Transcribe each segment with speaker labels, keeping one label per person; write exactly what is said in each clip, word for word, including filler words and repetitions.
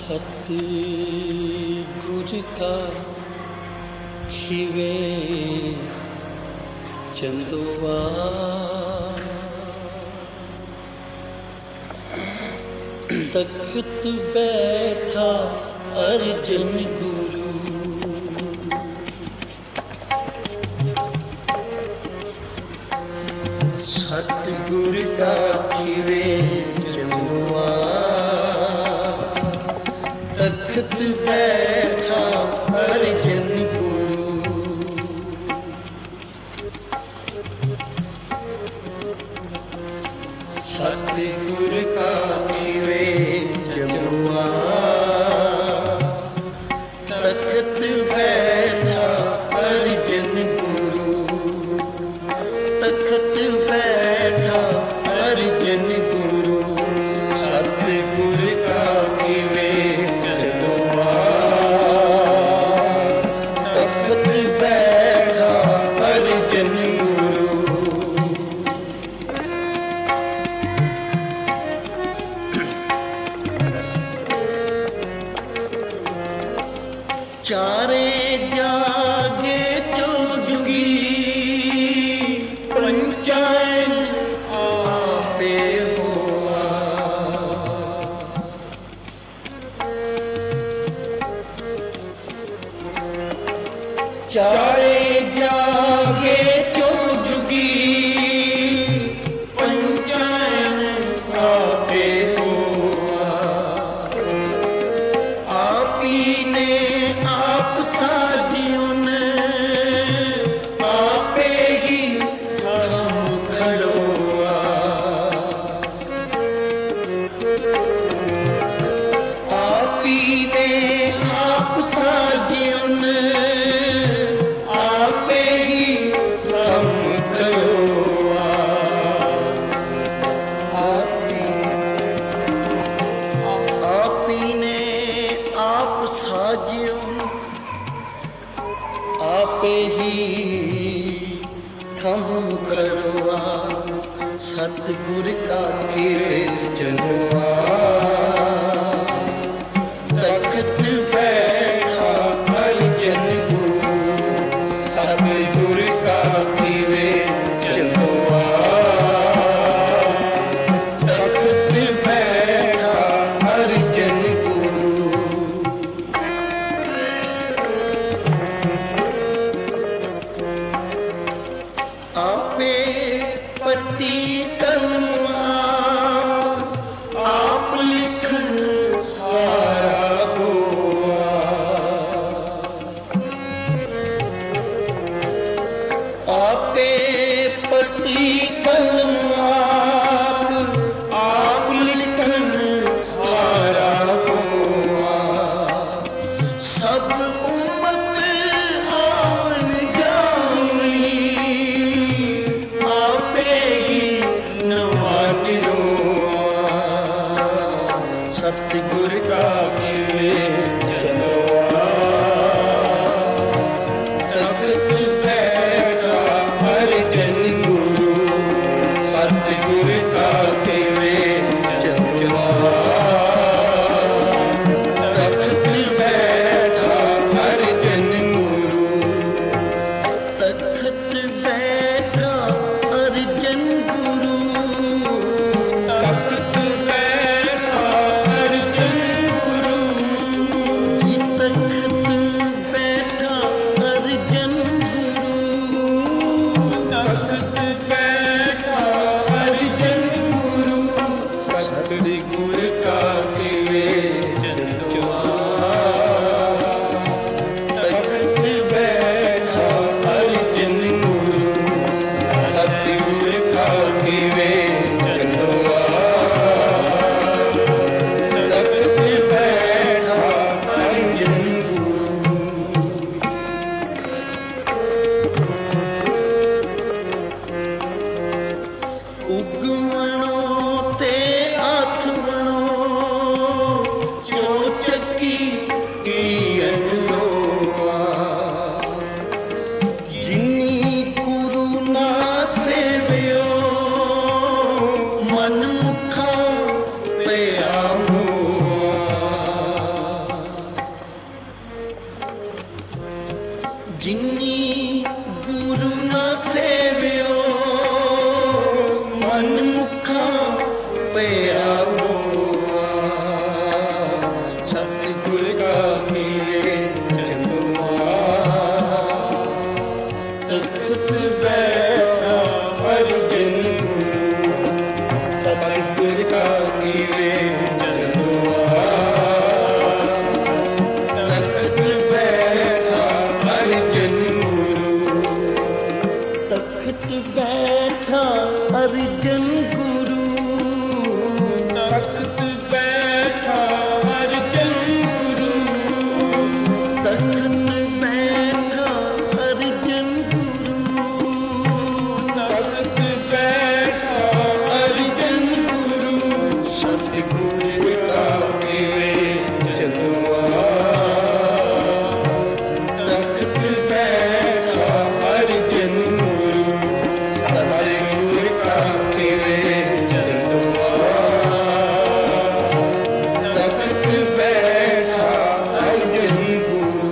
Speaker 1: सतगुर का खिवे चंदुआ तख्त बैठा अर्जन गुरु सतगुर का खिवे चंदुआ तख्त बैठा अर्जन गुरु सतगुर का खिवे चंदुआ तख्त बैठा अर्जन गुरु तख्त बैठा अर्जन गुरु सतगुर का खिवे चंदुआ तख्त बैठा अर्जन गुरु चारे जागे चौजुगी पंचायन आपे हुआ चारे जागे चौजुगी पंचायन आपे हुआ आप ही ने आप साजियों ने आपे ही हम खड़ोआ आप ही ने आप साजियों ने आपे ही हम खड़ोआ आप ही ने आप साजियों आपे ही थम खड़ोआ सतगुर का खिवे चंदुआ तख्त बैठा अर्जन गुरु सतगुर का खिवे चंदुआ तख्त बैठा अर्जन गुरु आपे पति कलम आप लिखन हारा हुआ आपे पति कलम आप लिखन हारा हुआ सब उम्मत आवन जावनी आपे ही नवानिरोआ सतगुर का खिवे चंदुआ तख्त बैठा अर्जन गुरु सतगुर का खिवे चंदुआ तख्त बैठा अर्जन गुरु तख्त बैठा अर्जन गुरु तख्त बैठा अर्जन गुरु खीवे चंदुआ तख्त बैठा अर्जन गुरु तख्त बैठा अर्जन गुरु तख्त बैठा अर्जन गुरु तख्त बैठा अर्जन गुरु तख्त बैठा अर्जन गुरु सतगुरु का खीवे चंदुआ तख्त बैठा अर्जन गुरु सतगुरु का खीवे चंदुआ तख्त बैठा अर्जन गुरु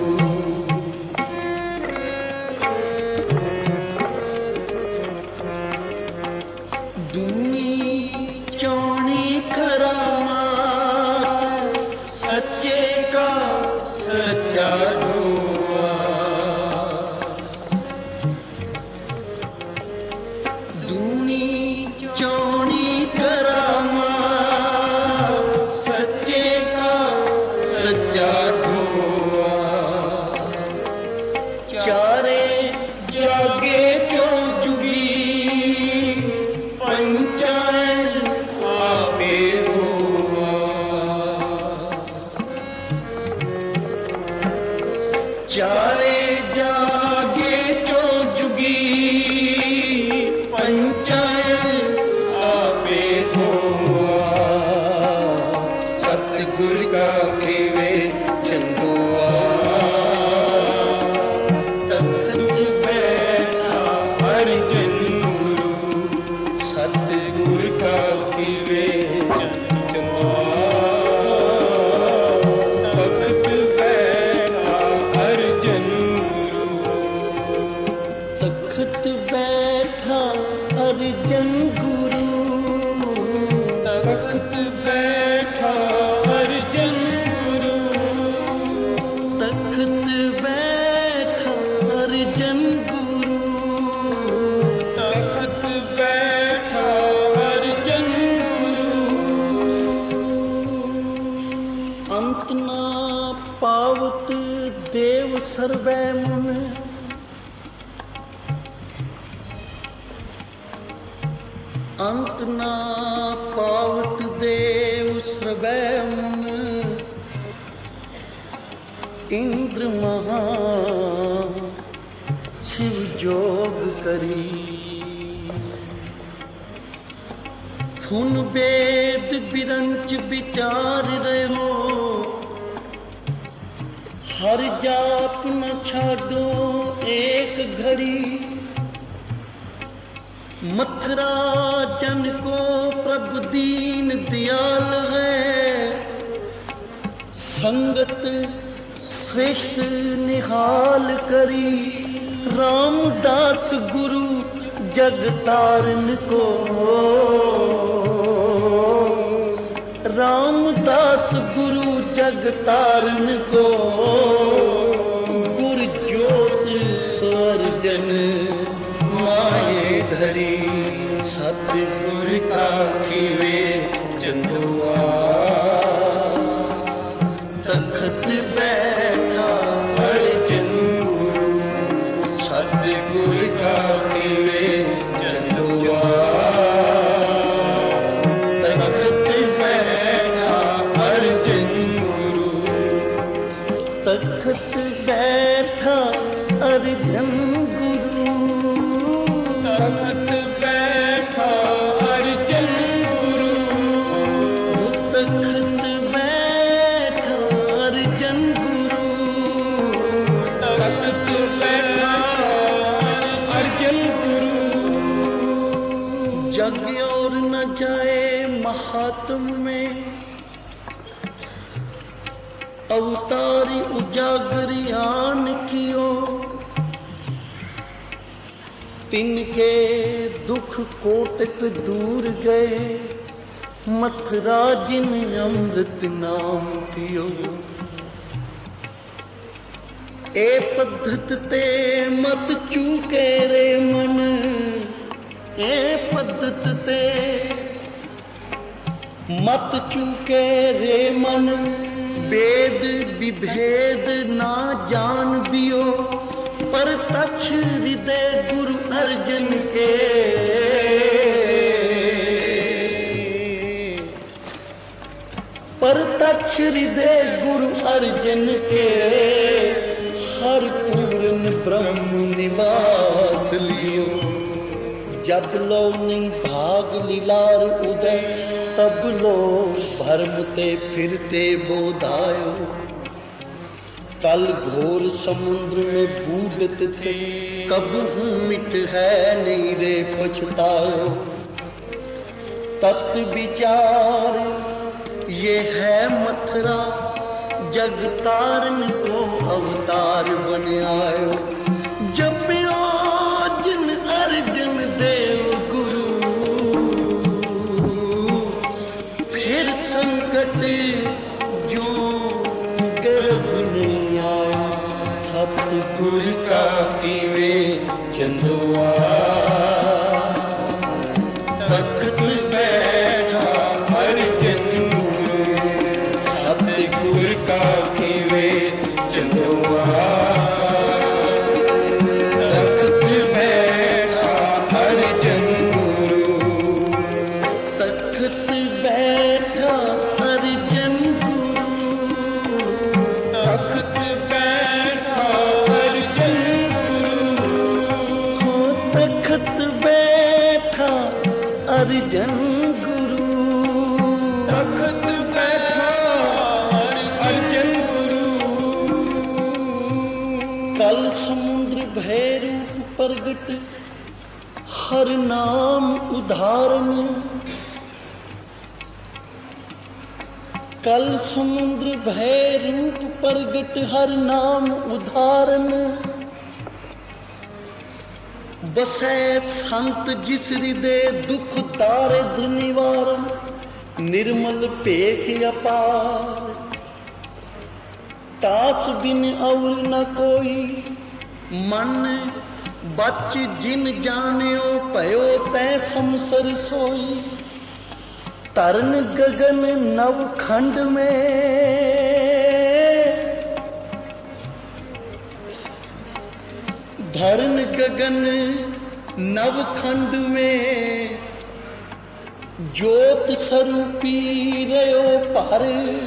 Speaker 1: दूनी चौनी करामात सच्चे का सच्चा ढोआ दूनी चौनी करामात सच्चे का सच्चा ढोआ चारे जागे क्यों जुगी पंचायन आपे हुआ चारे जागे क्यों जुगी पंचायन आपे हुआ सतगुर का खीवे चंदुआ तख्त बैठा अर्जन गुरु सतगुर का खीवे चंदुआ तख्त बैठा अर्जन गुरु तख्त बैठा अर्जन गुरु तख्त बैठा अर्जन गुरु तख्त बैठा अर्जन गुरु तख्त बैठा अर्जन गुरु अंत ना पावत देव सर्वै मुन अंत ना पावत देव सर्वै मुन इंद्र महा शिव जोग करी फुन वेद बिरंच विचार रहो हर जाप न छाडो एक घड़ी मथुरा जन को प्रभु दीन दयाल है संगत श्रेष्ठ निहाल करी रामदास गुरु जग तारन को रामदास गुरु जग तारन को गुर ज्योत स्वर्जन माये धरी सतगुर का खीवे चंदुआ तख्त बैठा अर्जन गुरु सतगुर का खीवे चंदुआ तख्त बैठा अर्जन गुरु तख्त बैठा अर्जन गुरु तख्त बैठा अर्जन गुरु तख्त बैठा अर्जन गुरु तख्त बैठा अर्जन गुरु जग और न जाए महात्म में अवतारी उजागरियान कियो तिनके दुख कोटक दूर गए मथुरा जिन अमृत नाम पियो ए पद्धत ते मत चूके रे मन ए पद्धत ते मत चूके रे मन वेद विभेद ना जान बियो, पर तक्ष हृदय गुरु अर्जन के। पर तक्ष हृदय गुरु अर्जन के, हर पूर्ण ब्रह्म निवास लियो। जब लो नहीं भाग लीलार उदय, तब लो भरमते फिरते बोधायो। कल घोर समुद्र में बूढ़त थे, कब हूँ मिट है नहीं रे पछतायो। तत्व विचार ये है मथुरा, जग तारन को अवतार बन आयो। जपियो जिन अर्जन देव गुरु, फिर संकट जो गर्भ नहीं आया। सतगुर का कीवे चंदुआ, तख्त बैठा अर्जन गुरु। सतगुर का कीवे चंदुआ, तख्त बैठा अर्जन गुरु। तख्त बैठा अर्जन गुरु, तख्त बैठा अर्जन गुरु। हो तख्त बैठा अर्जन गुरु, तख्त बैठा अर्जन गुरु। कल समुद्र भय रूप प्रगट, हर नाम उदाहरण। कल समुद्र भय रूप प्रगट, हर नाम उदाहरण। बसै संत जिस हृदय, दुख दारिद्र निवारण। निर्मल पेख अपार, तास बिन और न कोई। मन बच जिन जानियो, भयो तै समसर सोई। तरन गगन नव खंड में, धरन गगन नव खंड में। ज्योत स्वरूपी रयो पर,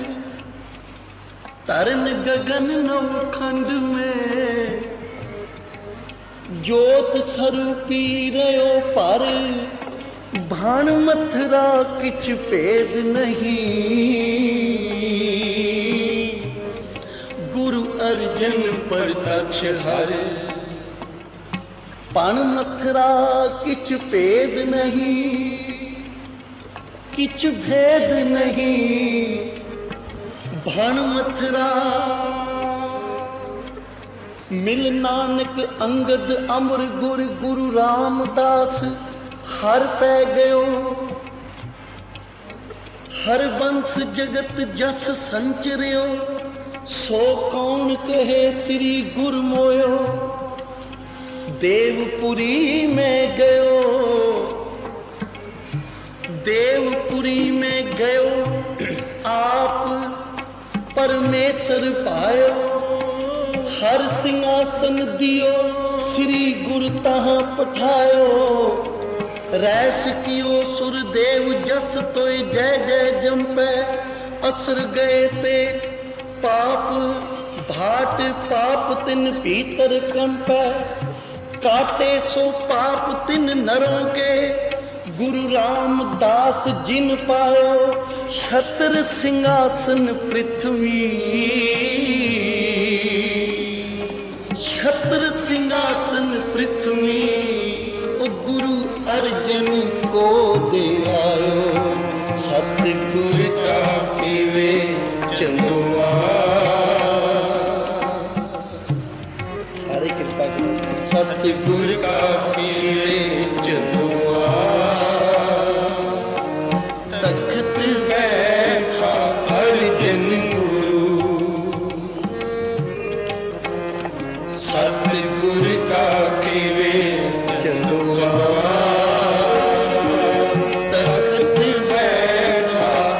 Speaker 1: तरन गगन नव खंड में। ज्योत स्वरूपी रयो पर, भाण मथुरा किछ भेद नहीं। गुरु अर्जन प्रत्यक्ष हर, पण मथुरा किछ भेद नहीं। किछ भेद नहीं भाण मथुरा। मिल नानक अंगद अमर गुर, गुरु रामदास हर पै गयो। हर बंस जगत जस संचरियो, सो कौन कहे श्री गुरु मोयो। देवपुरी में गयो, देवपुरी में गयो आप परमेश्वर पायो। हर सिंहासन दियो श्री गुरु तहाँ पठायो। रैस कियो सुरदेव जस तोय जय जय जंपै। असर गए ते पाप भाट पाप तिन भीतर कंपै। काटे सो पाप तिन नरों के, गुरु रामदास जिन पायो। छत्र सिंहासन पृथ्वी, छत्र सिंहासन पृथ्वी। ओ गुरु अर्जन को दे आयो। सतगुर का कीवे चंदुआ। सारे कृपा करो। सतगुर का कीवे चंदुआ। तख्त बैठा अर्जन गुरु। सतगुर का कीवे चंदुआ। तख्त बैठा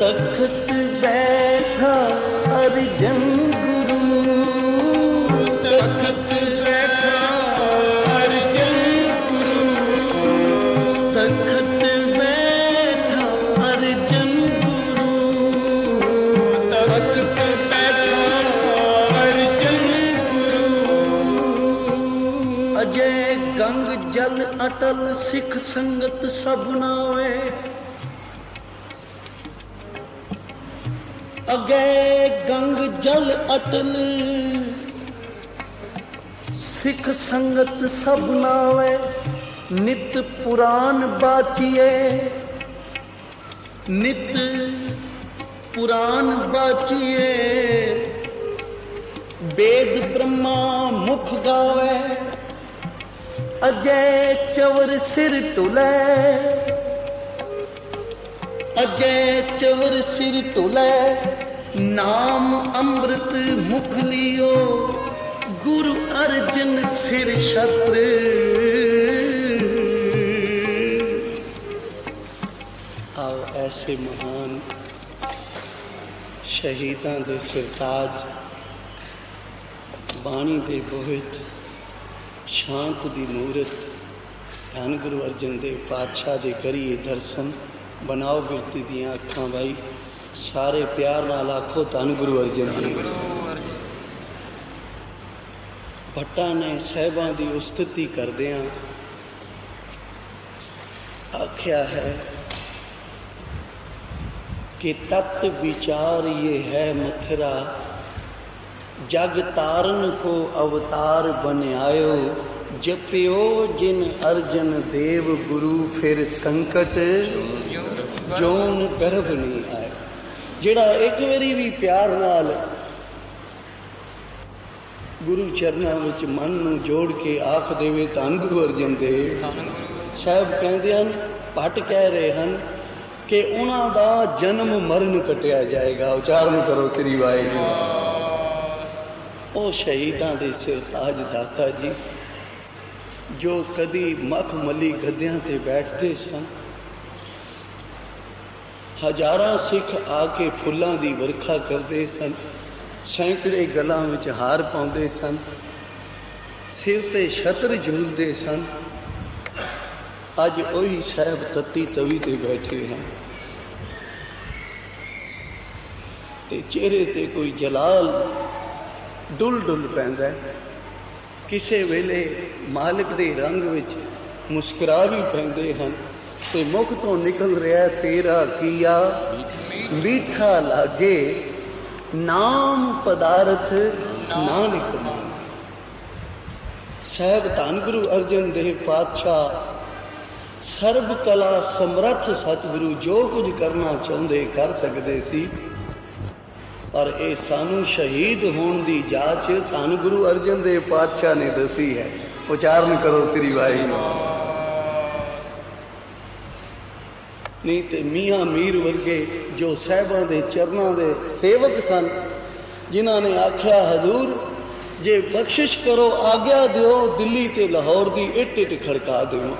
Speaker 1: तखत बैठा अर्जन गुरु, तखत बैठा अर्जन गुरु, तखत बैठा अर्जन गुरु, तखत बैठा अर्जन गुरु। अजय गंग जल अटल सिख संगत सब नावे, अगे गंग जल अटल सिख संगत सब नावे। नित पुराण बाचिए, नित पुराण बाचिए, वेद ब्रह्मा मुख गावे। अजय चवर सिर तुले, अजय चवर सिर तुले, नाम अमृत मुख लियो, गुरु अर्जन सिर छत्र। आओ ऐसे महान शहीदां दे सिरताज, बाणी दे बोहित, शांत दी मूरत, धन गुरु अर्जन देव पातशाह दे करिए दर्शन। बनाओ बिरती दियां अखां भाई, सारे प्यार नाल आखो धन गुरु अर्जन देव। भट्टा ने साहिबां दी उस्तति करदियां आख्या है कि तत् विचार ये है मथुरा, जग तारन को अवतार बनायो, जपियो जिन अर्जन देव गुरु, फिर संकट जोन गर्भ नहीं आए। जिहड़ा एक बारी भी प्यार नाल गुरु चरनां विच मन नूं जोड़ के आख देवे धन गुरु अर्जन देव साहब कहंदे हन, भट्ट कह रहे हैं कि उन्हां दा जन्म मरण कटिया जाएगा। उचारण करो श्री वाहिगुरू। ओ शहीदां दे सिरताज दाता जी, जो कदी मखमली गद्दियां ते बैठते सन, हजारां सिख आके फुल्लां दी वर्खा करते सन, सैकड़े गलां विच हार पाउंदे सन, सिर ते छत्र झूलते सन। अज उही साहब तत्ती तवी ते बैठे हैं ते चेहरे ते कोई जलाल डुल डुल पैंदा है। किसे वेले मालिक दे रंग विच मुस्कुरा भी पैंदे हैं ते मुख तो निकल रहा तेरा किया मीठा लागे, नाम पदार्थ नानक मान। साहब धन गुरु अर्जन देव पातशाह सर्व कला समर्थ सतगुरु जो कुछ करना चाहते कर सकते सी, पर ये सानू शहीद होने की जांच धन गुरु अर्जन देव पातशाह ने दसी है। उच्चारण करो श्री वाहिगुरू। नहीं तो मियाँ मीर वर्गे जो साहिबां दे चरनां दे सेवक सन, जिन्हां ने आख्या हजूर जे बख्शिश करो आग्या दिओ, दिल्ली ते लाहौर दी इट इट खड़का देवां।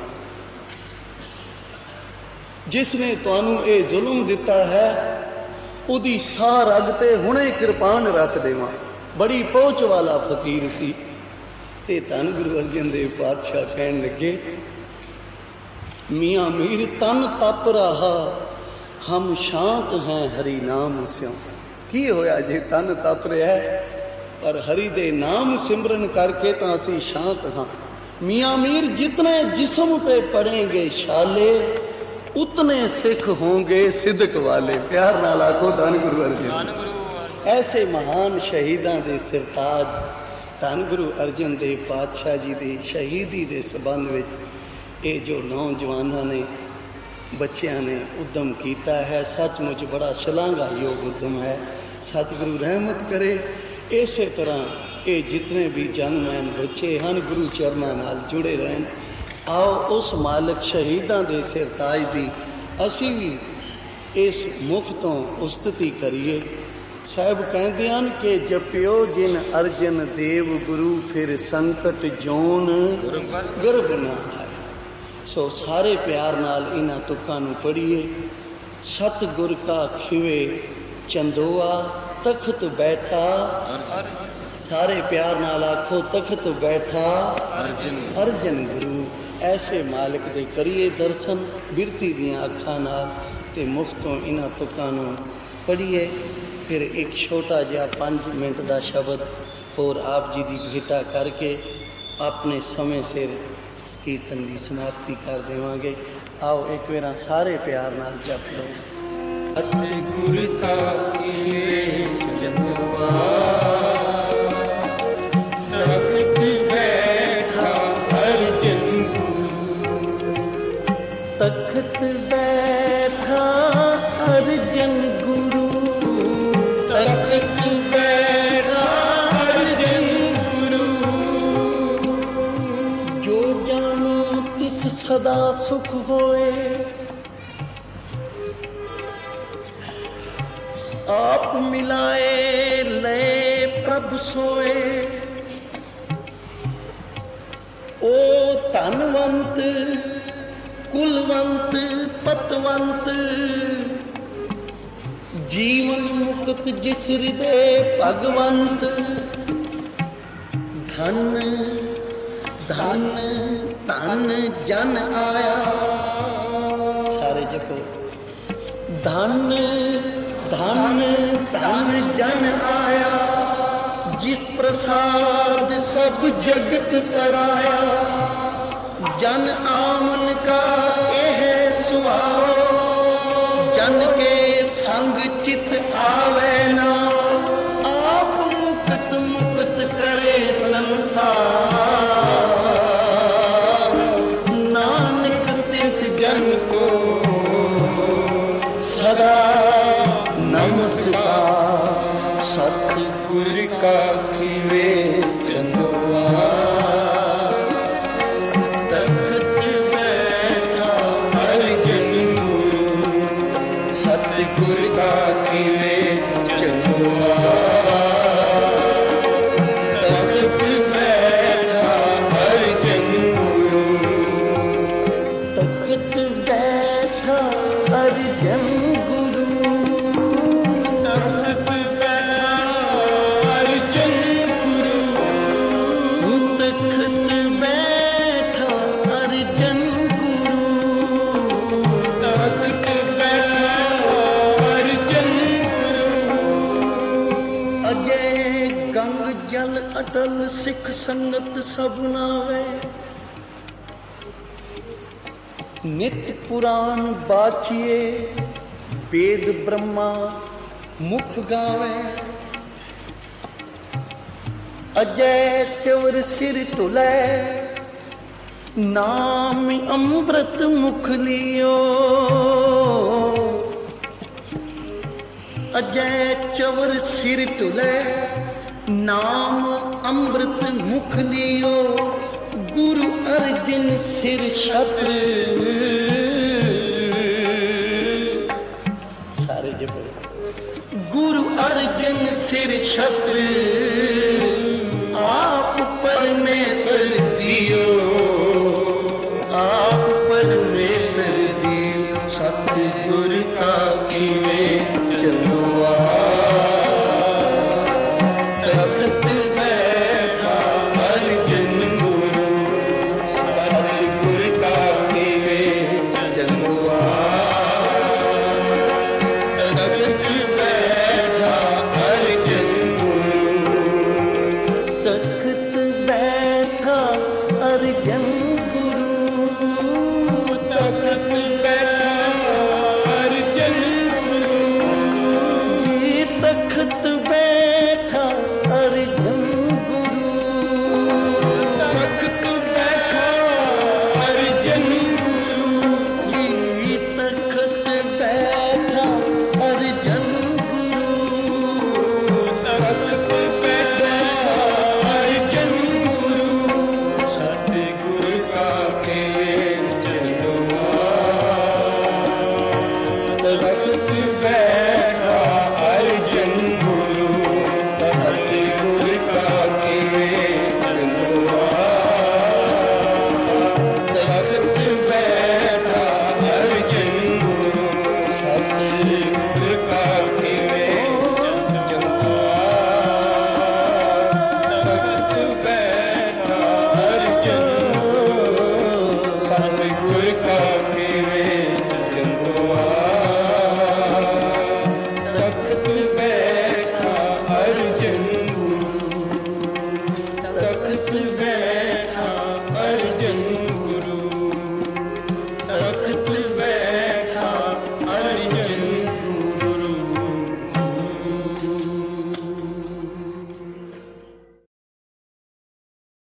Speaker 1: जिसने तुहानू ये जुल्म दिता है उदी साह रग ते हुणे कृपान रख देवां। बड़ी पहुँच वाला फकीर सी ते धन गुरु अर्जन देव पातशाह कहन लगे, मियाँ मीर तन तप रहा, हम शांत हैं हरि नाम स्यों। की होया जे तन तप रहा पर हरि दे नाम सिमरन करके तो असी शांत हाँ। मियाँ मीर जितने जिस्म पे पड़ेंगे शाले, उतने सिख होंगे सिद्क वाले। प्यार नाल आखो धन गुरु अर्जन। ऐसे महान शहीदां दे सिरताज धन गुरु अर्जन देव पातशाह जी दे शहीदी दे संबंध विच ये जो नौजवानों ने बच्चियां ने उद्यम किया है, सचमुच बड़ा शलाघायोग उद्यम है। सतगुरु रहमत करे इस तरह ये जितने भी जनमैन बच्चे हैं गुरु चरनां नाल जुड़े रहन। आओ उस मालिक शहीदां दे सिरताज दी असी भी इस मुख तो उस्तति करिए। साहब कहते हैं कि जपियो जिन अर्जन देव गुरु, फिर संकट जोन गर्भ ना आए। सो सारे प्यार नाल इन्हां तुकां नूं पढ़िए। सतगुर का खिवे चंदोआ तख्त बैठा, सारे प्यार नाल आखो तख्त बैठा अर्जन अर्जन गुरु। ऐसे मालिक दे करिए दर्शन बिरती दियां अखां नाल ते मुख तो इन्हां तुकां नूं पढ़िए। फिर एक छोटा जिहा पाँच मिनट का शब्द होर आप जी की भेटा करके अपने समय सिर कीर्तन की समाप्ति कर देवांगे। आओ एक बार सारे प्यार नाल जप लो।
Speaker 2: सतगुर का खिवे चंदोआ तख्त बैठा अर्जन गुरु,
Speaker 1: तख्त बैठा अर्जन गुरु,
Speaker 2: तख्त बैठा अर्जन गुरु।
Speaker 1: जो जानो तिस सदा सुख होए, आप मिलाए ले प्रभ सोए। ओ धनवंत कुलवंत पतवंत, जीवन मुक्त जिस हृदय भगवंत। धन धन धन जन आया, सारे जपो। धन धन धन जन आया, जिस प्रसाद सब जगत तराया। जन आमन का यह सुभाव, जन के संग चित आवे ना। आप मुक्त मुक्त करे संसार, नानक तिस जन को सदा नमस्कार।
Speaker 2: सतगुर का खिवे चंदोआ
Speaker 1: तख्त बैठा अर्जन गुरु,
Speaker 2: सतगुर का खिवे चंदोआ
Speaker 1: तख्त बैठा अर्जन गुरु, तख्त बैठा अर्जन गुरु,
Speaker 2: तख्त बैठा अर्जन गुरु,
Speaker 1: तख्त बैठा अर्जन गुरु,
Speaker 2: तख्त बैठा अर्जन गुरु।
Speaker 1: अजय गंग जल अटल सिख संगत सब नावे। नित पुराण बाचिए वेद ब्रह्मा मुख गावे। अजय चवर सिर तुलै, नाम अमृत मुख लियो। अजय चवर सिर तुलै, नाम अमृत मुख लियो। गुरु अर्जन सिर छत्र, सारे जपो। गुरु अर्जन सिर छत्र, आप परमेश्वर दियो, आप परमेश्वर दियो।
Speaker 2: सतगुर का खिवे चंदोआ